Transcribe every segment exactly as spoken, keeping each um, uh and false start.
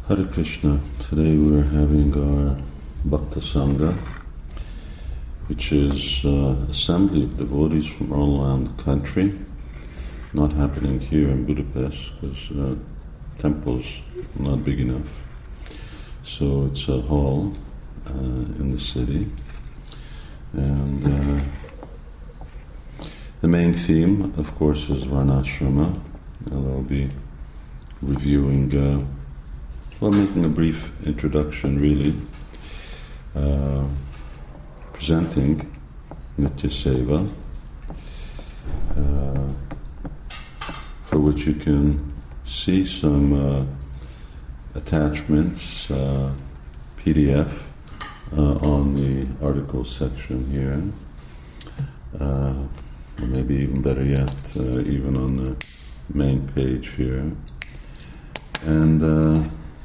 Hare Krishna. Today we're having our Bhakta Sangha, which is uh, assembly of devotees from all around the country, not happening here in Budapest because uh, temple's not big enough. So it's a hall uh, in the city, and uh, the main theme, of course, is Varnashrama, and I'll be reviewing, uh, well, making a brief introduction, really, uh, presenting Nitya Seva, uh, for which you can see some uh, attachments, uh, P D F, uh, on the article section here, uh, or maybe even better yet, uh, even on the main page here. And uh,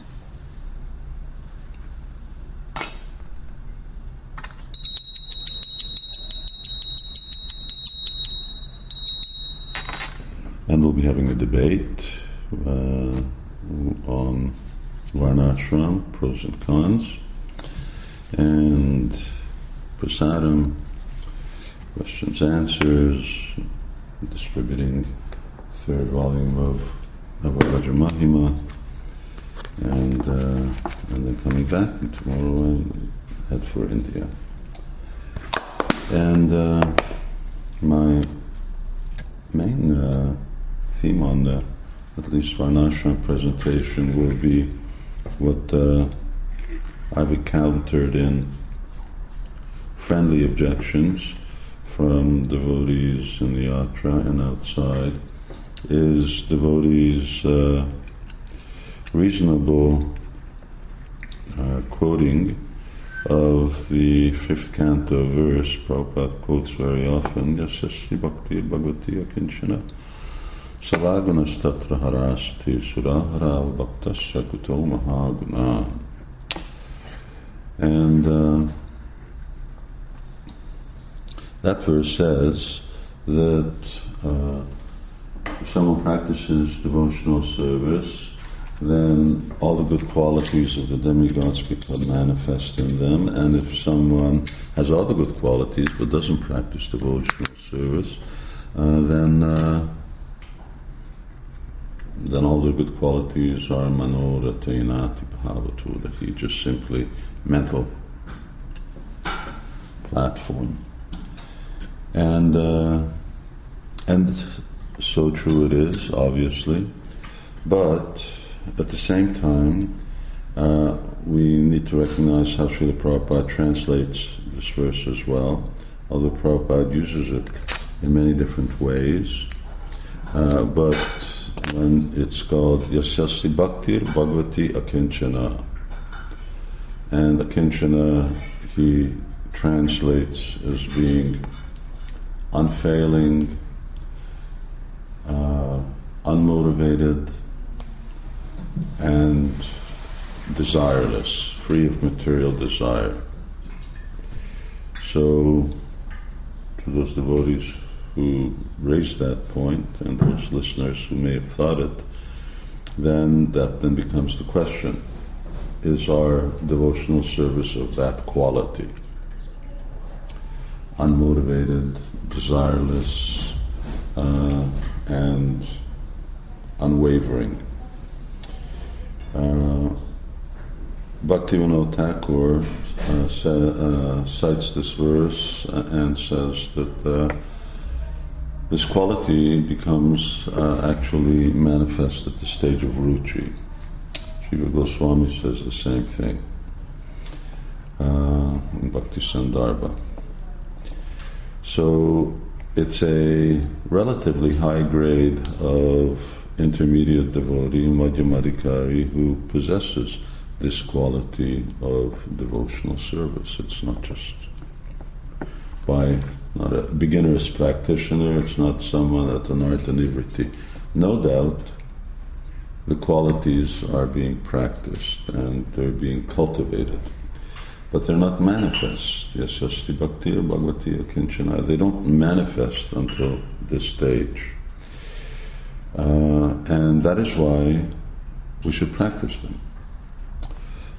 and we'll be having a debate uh, on Varnashram, pros and cons, and prasadam, questions, answers, distributing third volume of Bhagavad Mahima, and uh, and then coming back, and tomorrow I head for India. And uh, my main uh, theme on the, at least Varnashram presentation, will be what uh, I've encountered in friendly objections from devotees in the yatra and outside, is devotees' uh, reasonable uh, quoting of the fifth canto verse. Prabhupada quotes very often, Yasasya Bhakti Bhagavati Akinchana Savagunas Tatra Harasti Surahara Bhaktasya Kuto Mahaguna. And uh, that verse says that uh, if someone practices devotional service, then all the good qualities of the demigods become manifest in them. And if someone has all the good qualities but doesn't practice devotional service, uh, then uh, then all the good qualities are manoratena bhavatu, that he just simply mental platform. And uh, and so true it is, obviously, but at the same time, uh, we need to recognize how Srila Prabhupada translates this verse as well, although Prabhupada uses it in many different ways. Uh, but when it's called Yasyasya Bhaktir Bhagavati Akinchana, and Akinchana he translates as being unfailing, uh, unmotivated, and desireless, free of material desire. So, to those devotees who raised that point, and those listeners who may have thought it, then that then becomes the question: is our devotional service of that quality? Unmotivated, desireless, uh, and unwavering. Uh, Bhaktivinoda Thakur uh, sa- uh, cites this verse uh, and says that uh, this quality becomes uh, actually manifest at the stage of ruchi. Jiva Goswami says the same thing uh, in Bhakti Sandarbha. So it's a relatively high grade of intermediate devotee, Madhyamadikari, who possesses this quality of devotional service. It's not just by, not a beginner's practitioner, it's not someone at an artha nivritti. No doubt the qualities are being practiced and they're being cultivated, but they're not manifest. Yasasti Bhakti or Bhagavati Akinchana. They don't manifest until this stage. Uh, and that is why we should practice them.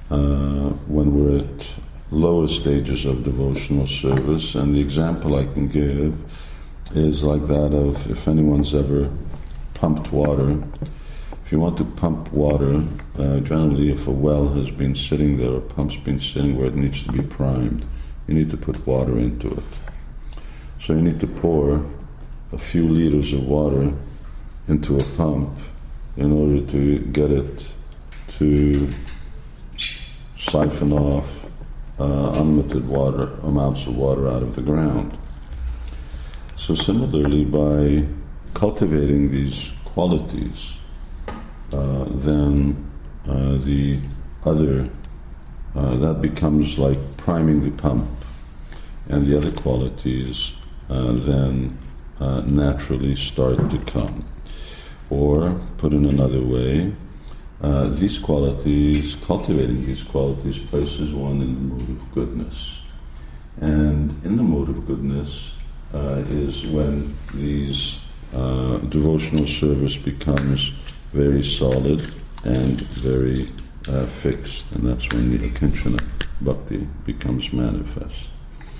uh, when we're at lower stages of devotional service. And the example I can give is like that of if anyone's ever pumped water. If you want to pump water, uh, generally if a well has been sitting there, a pump's been sitting where it needs to be primed, you need to put water into it. So you need to pour a few liters of water into a pump in order to get it to siphon off uh, unlimited water, amounts of water out of the ground. So similarly, by cultivating these qualities, uh, then uh, the other, uh, that becomes like priming the pump, and the other qualities uh, then uh, naturally start to come. Or, put in another way, uh, these qualities, cultivating these qualities, places one in the mode of goodness. And in the mode of goodness uh, is when these uh, devotional service becomes very solid and very uh, fixed, and that's when the akinchana bhakti becomes manifest.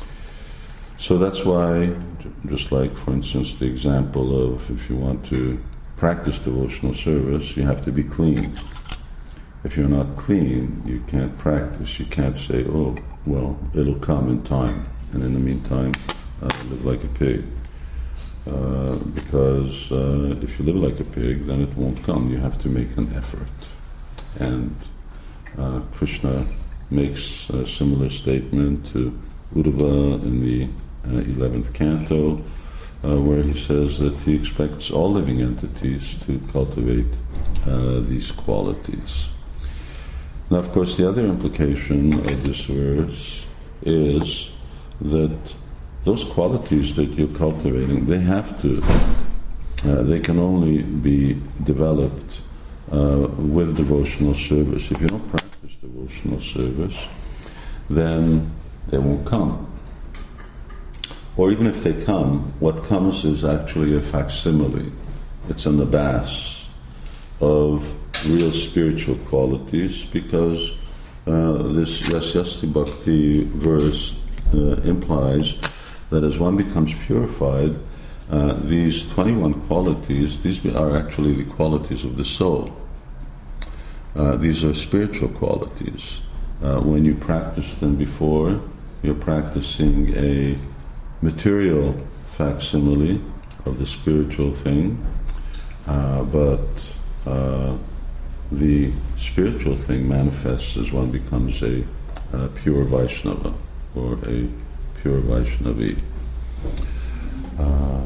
So that's why, just like, for instance, the example of if you want to practice devotional service, you have to be clean. If you're not clean, you can't practice. You can't say, oh, well, it'll come in time, and in the meantime, uh, live like a pig. Uh, because uh, if you live like a pig, then it won't come. You have to make an effort. And uh, Krishna makes a similar statement to Uddhava in the uh, eleventh canto, uh, where he says that he expects all living entities to cultivate uh, these qualities. Now, of course, the other implication of this verse is that those qualities that you're cultivating, they have to, uh, they can only be developed uh, with devotional service. If you don't practice devotional service, then they won't come. Or even if they come, what comes is actually a facsimile. It's an abas of real spiritual qualities, because uh, this Yasyasti Bhakti verse uh, implies that as one becomes purified, uh, these twenty-one qualities, these are actually the qualities of the soul. Uh, these are spiritual qualities. Uh, when you practice them before, you're practicing a material facsimile of the spiritual thing, uh, but uh, the spiritual thing manifests as one becomes a, a pure Vaishnava, or a pure Vaishnavi. Uh,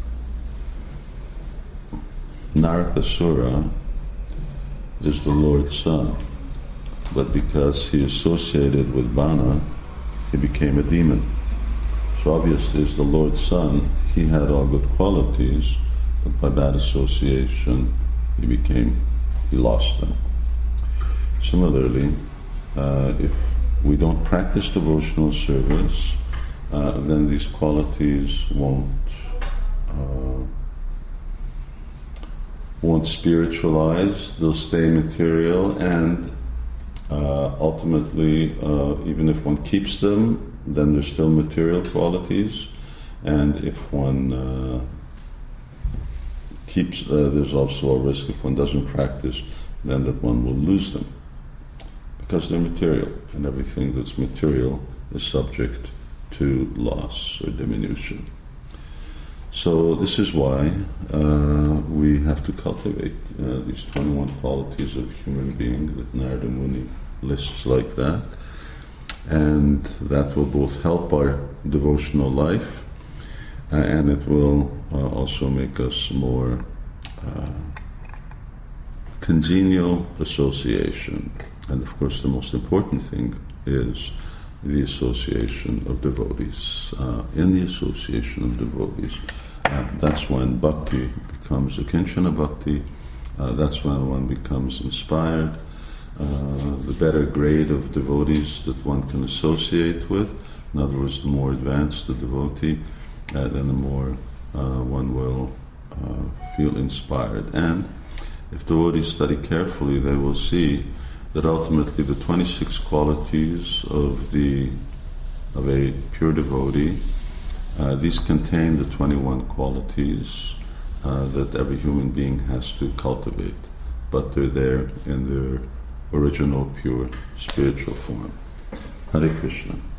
Narakasura is the Lord's son, but because he associated with Bana, he became a demon. So obviously, as the Lord's son, he had all good qualities, but by bad association, he became, he lost them. Similarly, uh, if we don't practice devotional service, uh, then these qualities won't uh, won't spiritualize. They'll stay material, and uh, ultimately, uh, even if one keeps them, then there's still material qualities. And if one uh, keeps, uh, there's also a risk if one doesn't practice, then that one will lose them, because they're material, and everything that's material is subject to loss or diminution. So this is why uh, we have to cultivate uh, these twenty-one qualities of human being that Narada Muni lists like that, and that will both help our devotional life, uh, and it will uh, also make us more uh, congenial association. And of course, the most important thing is the association of devotees. Uh, in the association of devotees, uh, that's when bhakti becomes a kinchana bhakti. Uh, that's when one becomes inspired. Uh, the better grade of devotees that one can associate with, in other words, the more advanced the devotee, uh, then the more uh, one will uh, feel inspired. And if devotees study carefully, they will see that ultimately the twenty-six qualities of the of a pure devotee, uh, these contain the twenty-one qualities uh, that every human being has to cultivate, but they're there in their original, pure, spiritual form. Hare Krishna.